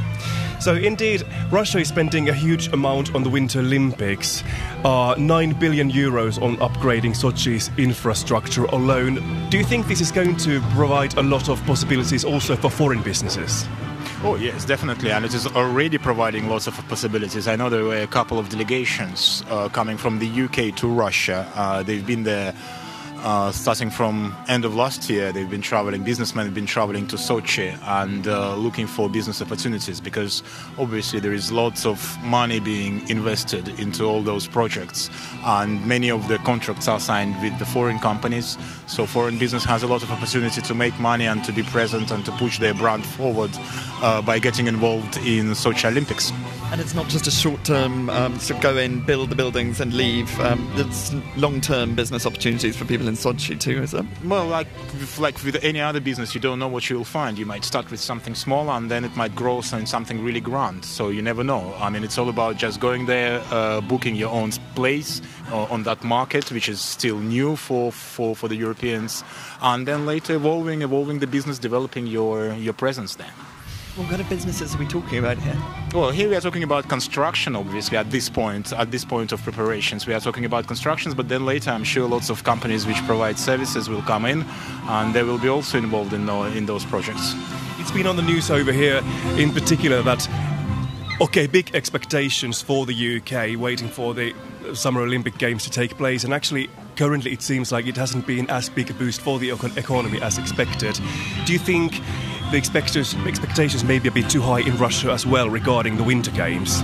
B: So indeed, Russia is spending a huge amount on the Winter Olympics, uh, nine billion euros on upgrading Sochi's infrastructure alone. Do you think this is going to provide a lot of possibilities also for foreign businesses?
I: Oh yes, definitely, and it is already providing lots of possibilities. I know there were a couple of delegations uh, coming from the U K to Russia. Uh, they've been there uh, starting from end of last year. They've been traveling, businessmen have been traveling to Sochi and uh, looking for business opportunities, because obviously there is lots of money being invested into all those projects, and many of the contracts are signed with the foreign companies. So foreign business has a lot of opportunity to make money and to be present and to push their brand forward uh, by getting involved in Sochi Olympics.
A: And it's not just a short-term, um, so go in, build the buildings and leave. Um, it's long-term business opportunities for people in Sochi too, is it?
I: Well, like, like with any other business, you don't know what you'll find. You might start with something small and then it might grow into something really grand. So you never know. I mean, it's all about just going there, uh, booking your own place uh, on that market, which is still new for, for, for the Europeans, and then later evolving, evolving the business, developing your, your presence there.
A: What kind of businesses are we talking about here?
I: Well, here we are talking about construction, obviously, at this point, at this point of preparations. We are talking about constructions, but then later I'm sure lots of companies which provide services will come in, and they will be also involved in, in those projects.
B: It's been on the news over here, in particular, that, okay, big expectations for the U K, waiting for the Summer Olympic Games to take place, and actually, currently it seems like it hasn't been as big a boost for the economy as expected. Do you think the expectations, expectations may be a bit too high in Russia as well regarding the Winter Games?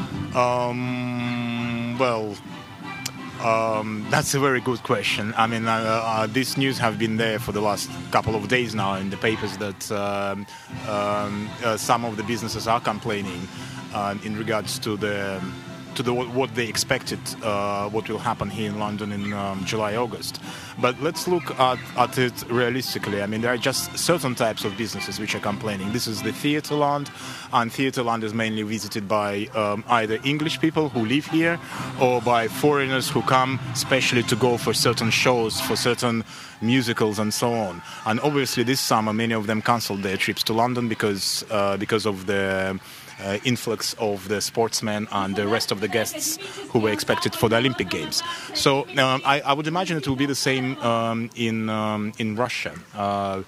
I: Um, well, um, that's a very good question. I mean, uh, uh, this news have been there for the last couple of days now in the papers that um, um, uh, some of the businesses are complaining uh, in regards to the to the what they expected, uh, what will happen here in London in um, July, August. But let's look at, at it realistically. I mean, there are just certain types of businesses which are complaining. This is the Theatreland, and Theatreland is mainly visited by um, either English people who live here or by foreigners who come specially to go for certain shows, for certain musicals and so on. And obviously this summer many of them cancelled their trips to London because uh, because of the uh, influx of the sportsmen and the rest of the guests who were expected for the Olympic Games. So um, I, I would imagine it will be the same um, in um, in Russia. Uh,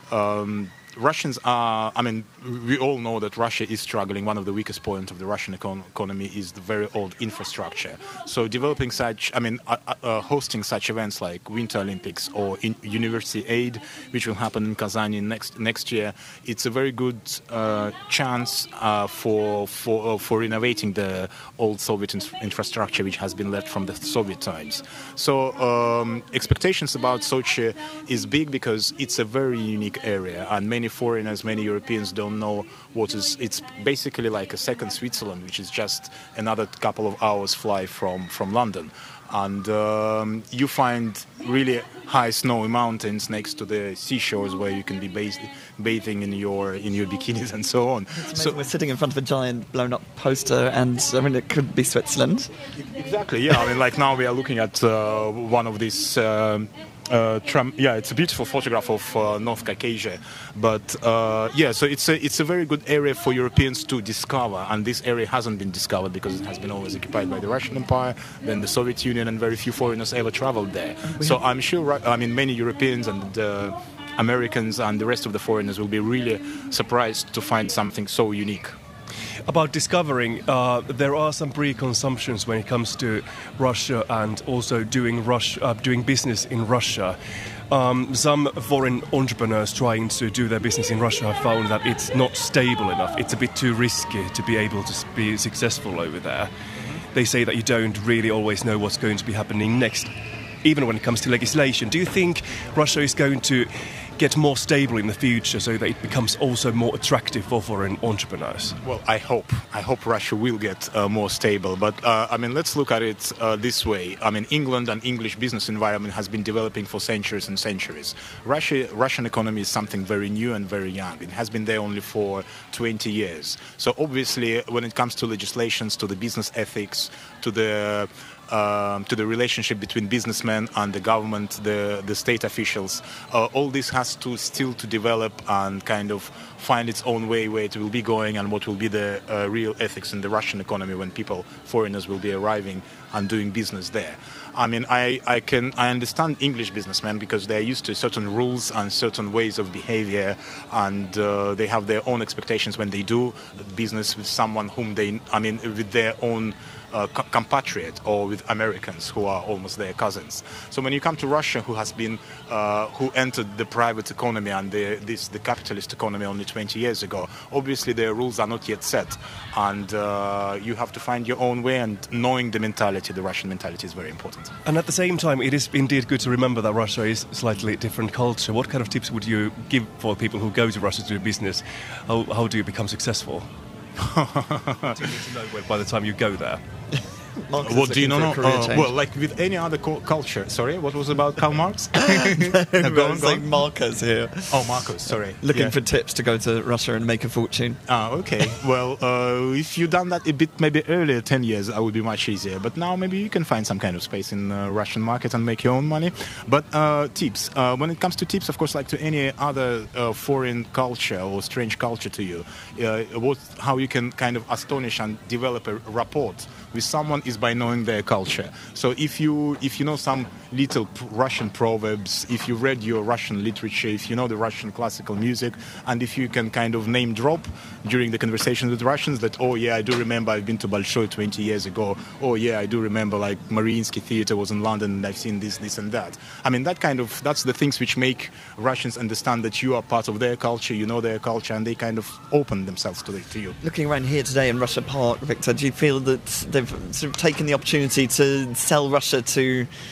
I: um, Russians are, I mean, we all know that Russia is struggling. One of the weakest points of the Russian econ- economy is the very old infrastructure. So developing such, I mean, uh, uh, hosting such events like Winter Olympics or in University Aid, which will happen in Kazan next next year, it's a very good uh, chance uh, for for uh, for renovating the old Soviet in- infrastructure, which has been left from the Soviet times. So um, expectations about Sochi is big because it's a very unique area, and many Many foreigners, many Europeans don't know what is. It's basically like a second Switzerland, which is just another couple of hours fly from, from London. And um, you find really high snowy mountains next to the seashores where you can be based, bathing in your in your bikinis and so on.
A: So we're sitting in front of a giant blown-up poster, and I mean it could be Switzerland.
I: Exactly. Yeah. I mean, like now we are looking at uh, one of these. Um, Uh, tram- yeah, it's a beautiful photograph of uh, North Caucasia, but uh, yeah, so it's a it's a very good area for Europeans to discover, and this area hasn't been discovered because it has been always occupied by the Russian Empire, then the Soviet Union, and very few foreigners ever traveled there. So I'm sure, I mean, many Europeans and uh, Americans and the rest of the foreigners will be really surprised to find something so unique.
B: About discovering, uh, there are some preconceptions when it comes to Russia and also doing Russia, uh, doing business in Russia. Um, some foreign entrepreneurs trying to do their business in Russia have found that it's not stable enough. It's a bit too risky to be able to be successful over there. Mm-hmm. They say that you don't really always know what's going to be happening next, even when it comes to legislation. Do you think Russia is going to get more stable in the future so that it becomes also more attractive for foreign entrepreneurs?
I: Well, I hope. I hope Russia will get uh, more stable. But, uh, I mean, let's look at it uh, this way. I mean, England and English business environment has been developing for centuries and centuries. Russia, Russian economy is something very new and very young. It has been there only for twenty years. So, obviously, when it comes to legislations, to the business ethics, to the... Um, to the relationship between businessmen and the government, the the state officials, uh, all this has to still to develop and kind of find its own way where it will be going and what will be the uh, real ethics in the Russian economy when people, foreigners, will be arriving and doing business there. I mean, I, I can I understand English businessmen because they're used to certain rules and certain ways of behavior, and uh, they have their own expectations when they do business with someone whom they, I mean, with their own Uh, compatriot or with Americans who are almost their cousins. So when you come to Russia, who has been, uh, who entered the private economy and the, this the capitalist economy only twenty years ago, obviously their rules are not yet set, and uh, you have to find your own way. And knowing the mentality, the Russian mentality, is very important.
B: And at the same time, it is indeed good to remember that Russia is a slightly different culture. What kind of tips would you give for people who go to Russia to do business? How, how do you become successful? Do you need to know where by the time you go there?
I: What do you know? Uh, well, like with any other co- culture. Sorry, what was about Karl Marx?
A: no, go on, like Marcus here.
I: Oh, Marcus, sorry.
A: Looking
I: yeah.
A: for tips to go to Russia and make a fortune.
I: Ah, okay. Well, uh, if you'd done that a bit maybe earlier, ten years, I would be much easier. But now maybe you can find some kind of space in the Russian market and make your own money. But uh, tips. Uh, when it comes to tips, of course, like to any other uh, foreign culture or strange culture to you, uh, what, how you can kind of astonish and develop a rapport with someone is by knowing their culture. So if you if you know some little p- Russian proverbs, if you read your Russian literature, if you know the Russian classical music, and if you can kind of name drop during the conversations with Russians that, oh yeah, I do remember I've been to Bolshoi twenty years ago, oh yeah, I do remember like Mariinsky Theatre was in London and I've seen this, this and that. I mean, that kind of, that's the things which make Russians understand that you are part of their culture, you know their culture, and they kind of open themselves to, the, to you.
A: Looking around here today in Russia Park, Victor, do you feel that they've sort of taken the opportunity to sell Russia to all the people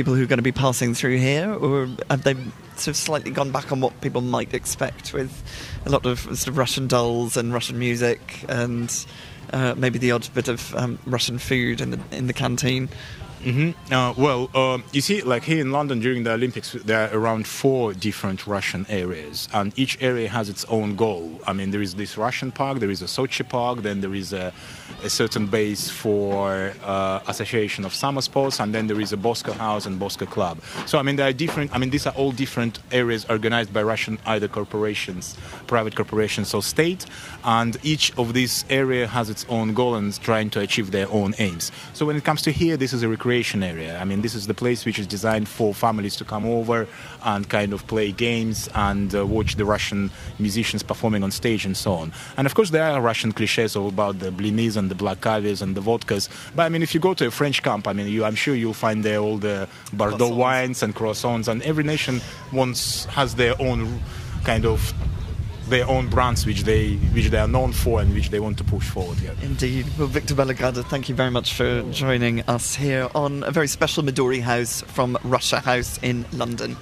A: people who are going to be passing through here, or have they sort of slightly gone back on what people might expect, with a lot of sort of Russian dolls and Russian music and uh, maybe the odd bit of um, Russian food in the in the canteen?
I: Mm-hmm. Uh, well, uh, you see, like here in London during the Olympics, there are around four different Russian areas, and each area has its own goal. I mean, there is this Russian park, there is a Sochi park, then there is a, a certain base for uh, Association of Summer Sports, and then there is a Bosco House and Bosco Club. So, I mean, there are different. I mean, these are all different areas organized by Russian either corporations, private corporations, or state, and each of these area has its own goal and is trying to achieve their own aims. So, when it comes to here, this is a recreation area. I mean, this is the place which is designed for families to come over and kind of play games and uh, watch the Russian musicians performing on stage and so on. And of course, there are Russian cliches all about the blinis and the black caviars and the vodkas. But I mean, if you go to a French camp, I mean, you, I'm sure you'll find there all the Bordeaux croissants. wines and croissants, and every nation wants has their own kind of their own brands which they which they are known for and which they want to push forward. Yeah.
A: Indeed. Well, Victor Belagarda, thank you very much for joining us here on a very special Midori House from Russia House in London.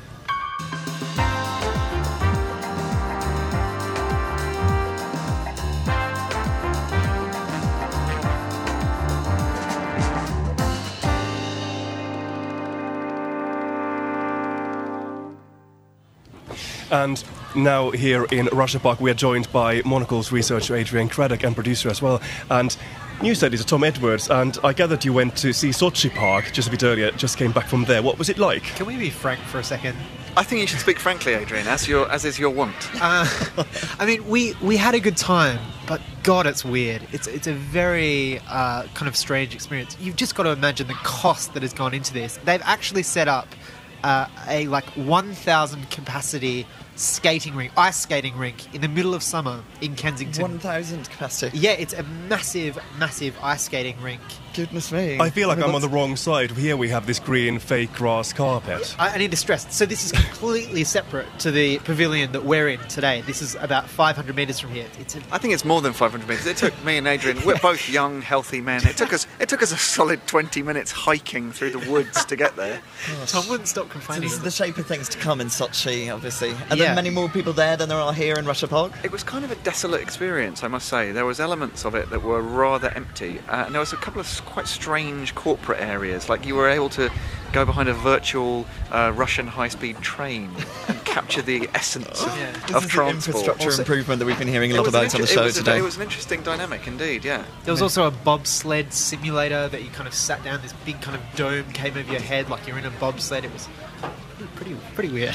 B: And now here in Russia Park we are joined by Monocle's researcher Adrian Craddock and producer as well, and news editor Tom Edwards. And I gathered you went to see Sochi Park just a bit earlier, just came back from there. What was it like?
F: Can we be frank for a second? I think you should speak frankly, Adrian, as your as is your wont.
K: Uh, I mean, we, we had a good time, but God, it's weird. It's it's a very uh, kind of strange experience. You've just got to imagine the cost that has gone into this. They've actually set up uh, a like one thousand capacity skating rink, ice skating rink in the middle of summer in Kensington.
A: one thousand capacity?
K: Yeah, it's a massive, massive ice skating rink.
A: Goodness me.
B: I feel like
A: I mean,
B: I'm on the wrong side. Here we have this green fake grass carpet.
K: I, I need to stress, so this is completely separate to the pavilion that we're in today. This is about five hundred metres from here. It's a...
F: I think it's more than five hundred metres. It took me and Adrian, we're both young, healthy men. It took us It took us a solid twenty minutes hiking through the woods to get there.
K: Gosh. Tom wouldn't stop complaining.
A: So this is the shape of things to come in Sochi, obviously. Are
F: Yeah.
A: there many more people there than there are here in Russia Park?
F: It was kind of a desolate experience, I must say. There was elements of it that were rather empty, uh, and there was a couple of quite strange corporate areas. Like you were able to go behind a virtual uh, Russian high-speed train and capture the essence of,
A: yeah.
F: of
A: this
F: transport.
A: Is the infrastructure
F: Also,
A: improvement that we've been hearing a
F: it
A: lot
F: was an
A: about on the
F: inter-
A: show
F: it was
A: today.
F: A, it was an interesting dynamic indeed, yeah.
K: There was also a bobsled simulator that you kind of sat down, this big kind of dome came over your head like you're in a bobsled. It was pretty pretty weird.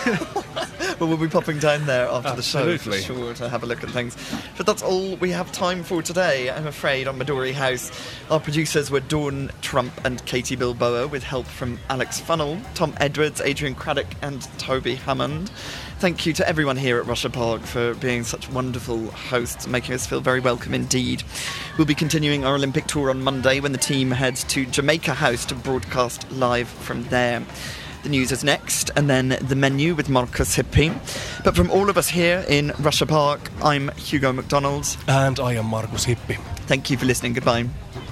A: Well, we'll be popping down there after
B: Absolutely.
A: the show for sure to have a look at things. But that's all we have time for today, I'm afraid, on Midori House. Our producers were Dawn Trump and Katie Bilboa, with help from Alex Funnell, Tom Edwards, Adrian Craddock and Toby Hammond. Thank you to everyone here at Russia Park for being such wonderful hosts, making us feel very welcome indeed. We'll be continuing our Olympic tour on Monday when the team heads to Jamaica House to broadcast live from there. The news is next, and then the menu with Marcus Hippie. But from all of us here in Russia Park, I'm Hugo McDonald.
B: And I am Marcus Hippie.
A: Thank you for listening. Goodbye.